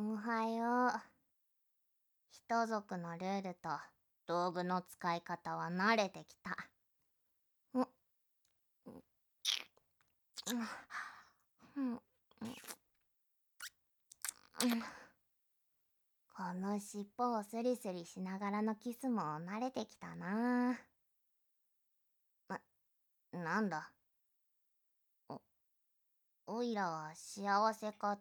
おはよう。人族のルールと道具の使い方は慣れてきた。ううんこの尻尾をスリスリしながらのキスも慣れてきたな。なんだ、おいらは幸せかって？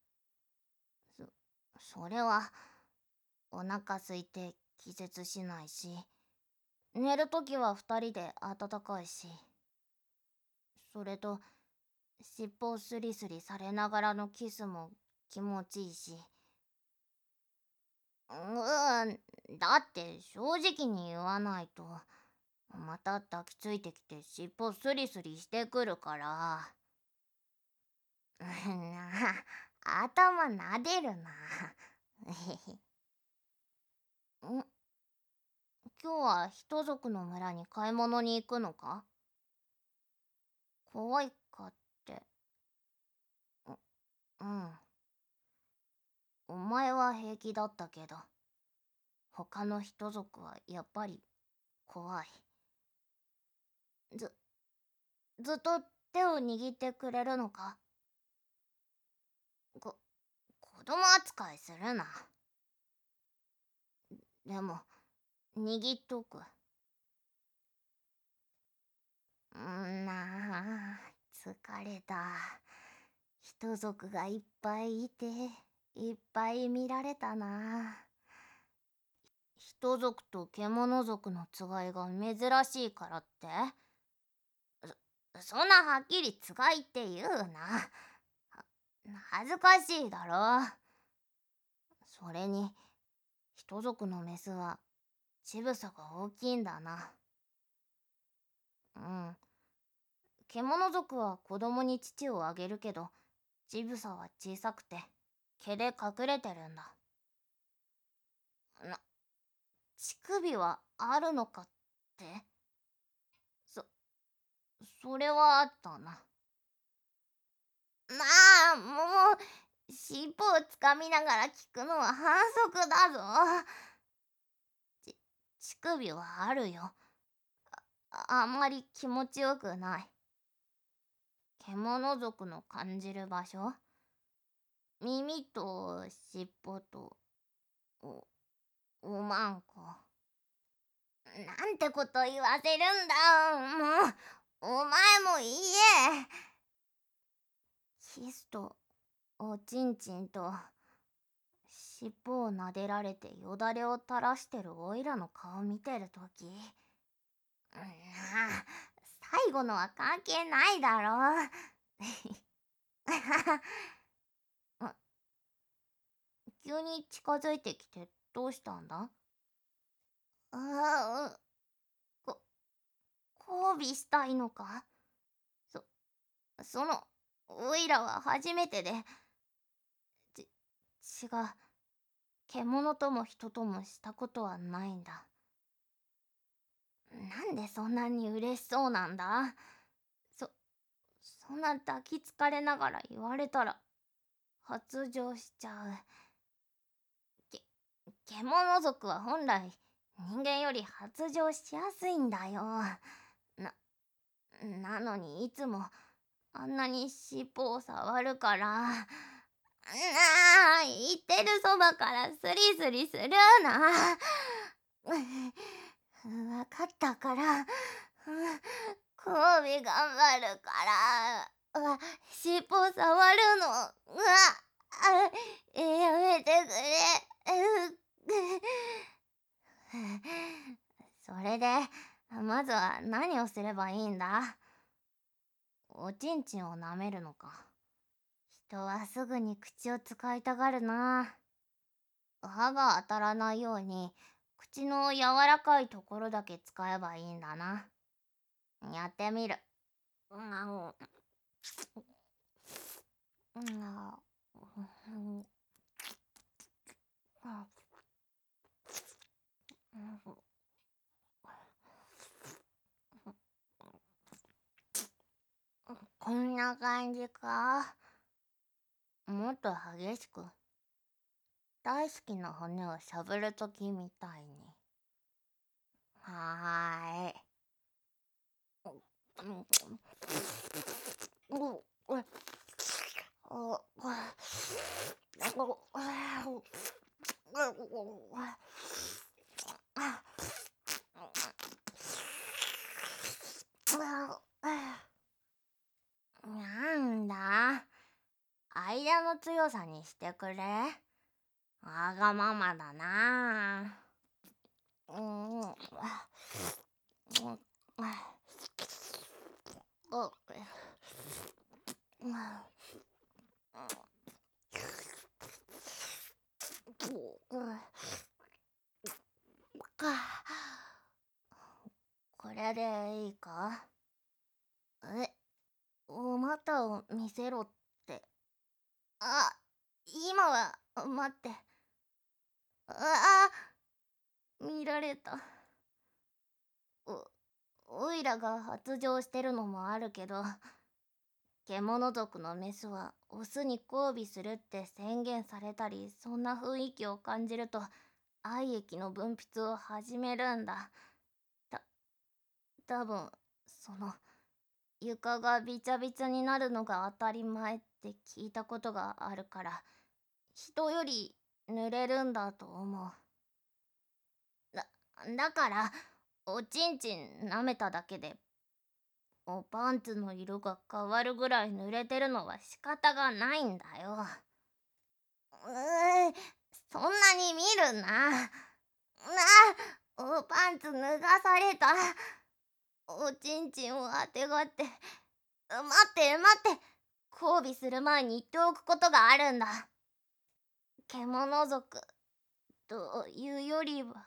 それはお腹空いて気絶しないし、寝るときは二人で暖かいし、それと尻尾をスリスリされながらのキスも気持ちいいし。だって正直に言わないと、また抱きついてきて尻尾スリスリしてくるから。頭撫でるな。ん今日は人族の村に買い物に行くのか？怖いかって。うん。お前は平気だったけど、他の人族はやっぱり怖い。ず、ずっと手を握ってくれるのか？子供扱いするな。でも、握っとく。疲れた。人族がいっぱいいて、いっぱい見られたな。人族と獣族の違いが珍しいからって？そんなはっきり違いって言うな。恥ずかしいだろ。それに、人族のメスは乳房が大きいんだな。うん。獣族は子供に乳をあげるけど、乳房は小さくて毛で隠れてるんだ。な、乳首はあるのかって？そ、それはあったな。もう、尻尾をつかみながら聞くのは反則だぞ。ち、乳首はあるよ。あんまり気持ちよくない。獣族の感じる場所、耳と尻尾と、お、おまんこ。なんてこと言わせるんだ。もう、お前も言え。キスと、おちんちんと、尻尾を撫でられてよだれを垂らしてるおいらの顔見てるとき、最後のは関係ないだろ。急に近づいてきてどうしたんだ？ああ、こ、交尾したいのか？そ、その、おいらは初めてで、ち、違う、獣とも人ともしたことはないんだ。なんでそんなに嬉しそうなんだ？そ、そんな抱きつかれながら言われたら、発情しちゃう。け、獣族は本来、人間より発情しやすいんだよ。な、なのにいつも、あんなに尻尾を触るから、言ってるそばからスリスリするな。わかったから、交尾頑張るから、尻尾触るの。やめてくれ。それで、まずは何をすればいいんだ？おちんちんを舐めるのか？人はすぐに口を使いたがるな。歯が当たらないように、口の柔らかいところだけ使えばいいんだな。やってみる。うん、こんな感じか？もっと激しく。 大好きな骨をしゃぶるときみたいに。はーい。なんだ、間の強さにしてくれ。わがままだな。これでいいか？え、お股を見せろって。あ、今は、待って。見られた。おいらが発情してるのもあるけど、獣族のメスはオスに交尾するって宣言されたり、そんな雰囲気を感じると愛液の分泌を始めるんだ。た多分その床がびちゃびちゃになるのが当たり前って聞いたことがあるから、人より濡れるんだと思う。だからおちんちん舐めただけでおパンツの色が変わるぐらい濡れてるのは仕方がないんだよ。そんなに見るな。おパンツ脱がされた。おちんちんをあてがって。待って待って。交尾する前に言っておくことがあるんだ。獣族というよりは、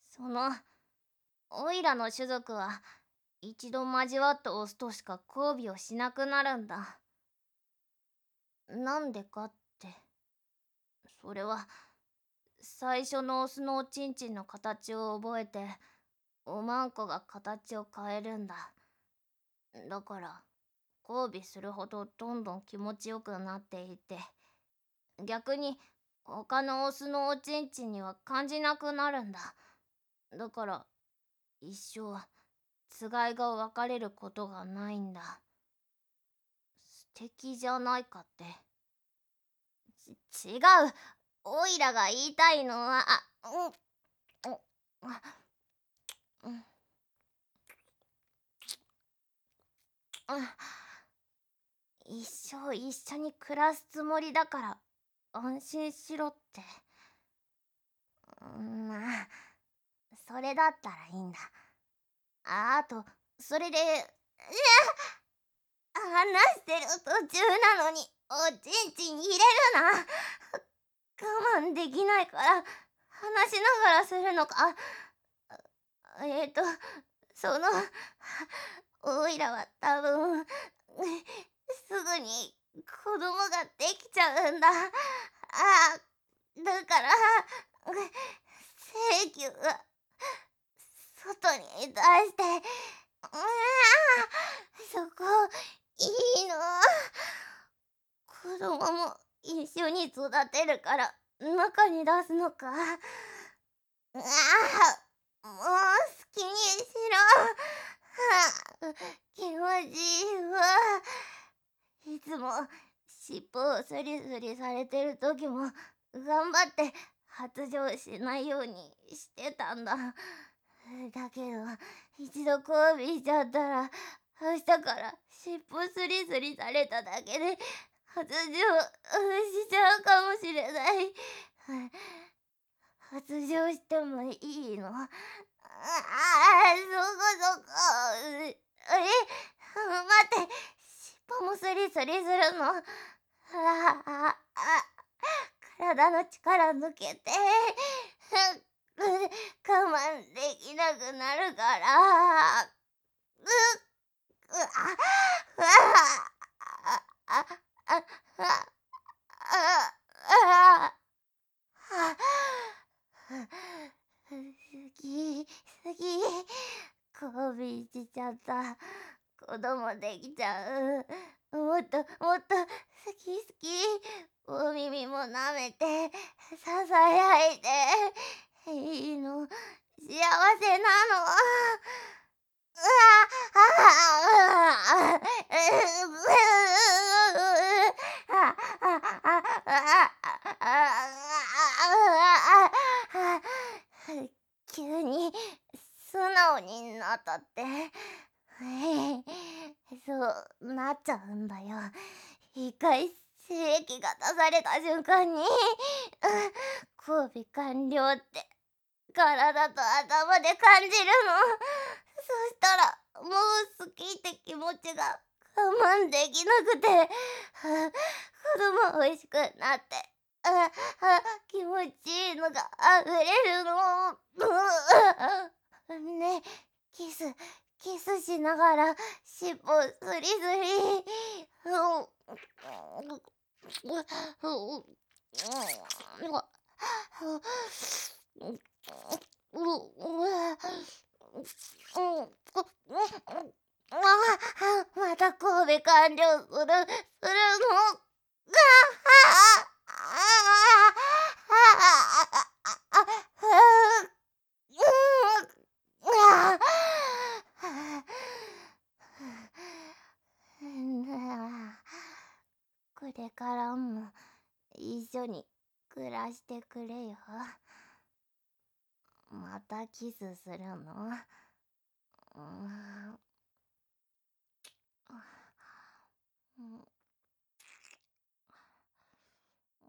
オイラの種族は一度交わったオスとしか交尾をしなくなるんだ。なんでかって、それは最初のオスのおちんちんの形を覚えておまんこが形を変えるんだ。だから交尾するほどどんどん気持ちよくなっていって、逆に他のオスのおちんちんには感じなくなるんだ。だから一生つがいが分かれることがないんだ。素敵じゃないかって。違う。オイラが言いたいのは、一生一緒に暮らすつもりだから安心しろって。まあ、それだったらいいんだ。あと、それで、話してる途中なのにおちんちん入れるな。我慢できないから話しながらするのか？えっと、その、おいらは多分、すぐに子供ができちゃうんだ。だから、請求が外に出して、そこ、いいの？子供も一緒に育てるから中に出すのか？もう好きにしろ。気持ちいいわ。いつも尻尾をスリスリされてる時も頑張って発情しないようにしてたんだ。だけど一度交尾しちゃったら明日から尻尾スリスリされただけで発情しちゃうかもしれない。発情してもいいの？そこそこ。待って、尻尾もスリスリするの？体の力抜けて我慢できなくなるから。好き好き、交尾しちゃった。子供できちゃう。もっともっと好き好き。お耳も舐めてささやいていいの、幸せなの。うわ急に素直になったって。そうなっちゃうんだよ。一回精液が出された瞬間に交尾完了って体と頭で感じるの。そしたらもう好きって気持ちが我慢できなくて、子供欲しくなって、気持ちいいのが溢れるの。ね、キスしながら尻尾スリスリ。また神戸完了するの。これからも一緒に暮らしてくれよ。またキスするの？うん。